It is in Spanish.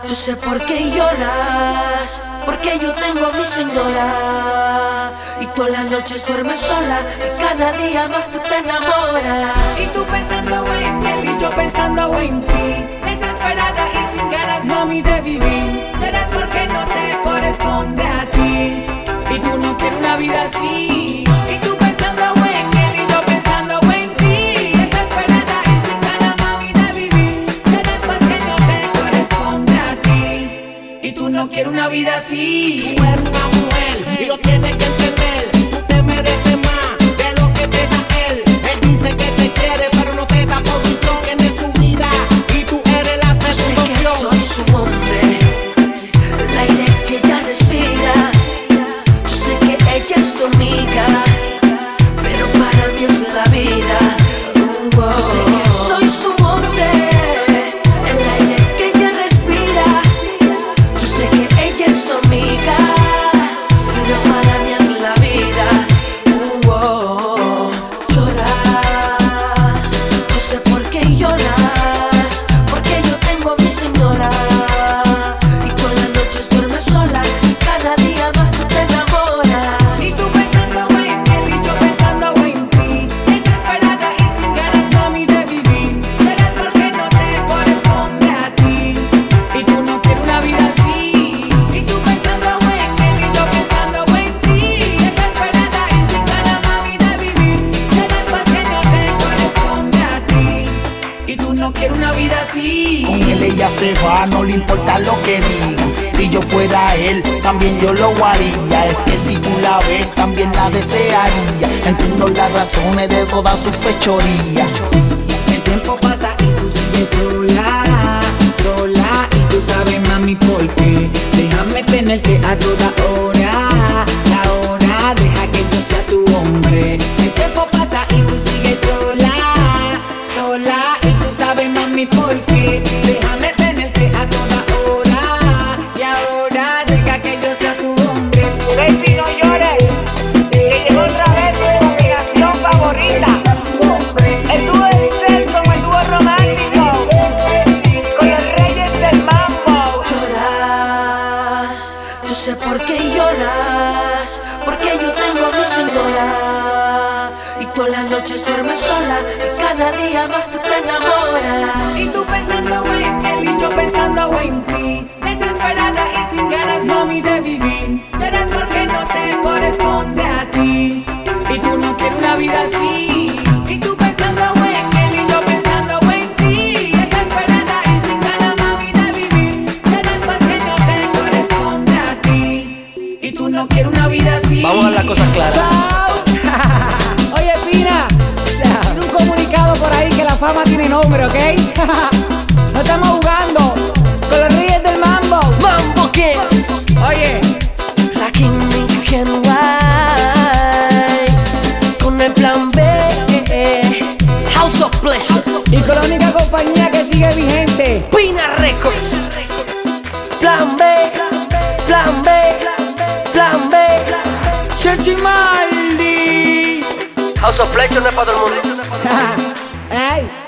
Yo sé por qué lloras, porque yo tengo a mi señora. Y todas las noches duermes sola y cada día más tú te enamoras. Y tú pensando en él y yo pensando en ti, desesperada y sin ganas, mami, de vivir. Serás porque no te corresponde a ti y tú no quieres una vida así. Y tú pensando en él y yo pensando en ti, desesperada y sin ganas, mami, de vivir. Serás porque no te corresponde a ti y tú no quieres una vida así. Tú eres una mujer y lo tienes que entender. Tú te mereces más de lo que te da él. Él dice que te quiere, pero no te da posición en su vida. Y tú eres la segunda opción. Yo sé que soy su hombre, el aire que ella respira. Yo sé que ella es tu amiga, pero para mí es la vida. Yo sé que soy su hombre, el aire que ella respira. Yo sé que ella es tu amiga, pero para mí es la vida. Lloras, yo sé por qué lloras, porque yo tengo a mi señora. Y todas las noches duermes sola y cada día más tú te enamoras. Y tú pensando en él y yo pensando en ti, desesperada y sin ganas, mami, de vivir. Serás porque no te corresponde a ti y tú no quieres una vida así. Y tú pensando en él y yo pensando en ti, desesperada y sin ganas, mami, de vivir. Serás porque no te corresponde a ti y tú no quieres una vida así. Con él ella se va, no le importa lo que digan. Si yo fuera él, también yo lo haría. Es que si tú la ves, también la desearía. Entiendo las razones de toda su fechoría. El tiempo pasa y tú sigues sola, sola. Y tú sabes, mami, por qué. Déjame tenerte a toda hora, ahora deja que yo sea tu hombre. El tiempo pasa y tú sigues sola, sola. Y tú sabes, mami, por qué. Déjame tenerte a toda hora y ahora deja que yo sea tu hombre. Baby, no llores, que llegó otra vez tu combinación favorita. El dúo Excel como el dúo romántico, con los reyes del mambo. Lloras, yo sé por qué lloras, porque yo tengo a mi señora. Y todas las noches duermes sola y cada día más tú te enamoras. Y tú pensando en él y yo pensando en ti, desesperada y sin ganas, mami, de vivir. Serás porque no te corresponde a ti y tú no quieres una vida así. Y tú pensando en él y yo pensando en ti, desesperada y sin ganas, mami, de vivir. Serás porque no te corresponde a ti y tú no quieres una vida así. Vamos a las cosas claras. Oye, Pina, tiene un comunicado por ahí que la fama tiene nombre, ¿ok? No estamos jugando con los reyes del mambo. Mambo King, Oye, Rakim y Ken White, con el plan B, House of Pleasure, y con la única compañía que sigue vigente. Pina Records, plan B, plan B, plan B. Chechimaldi. House of Pleasure no es para todo el mundo. Ey,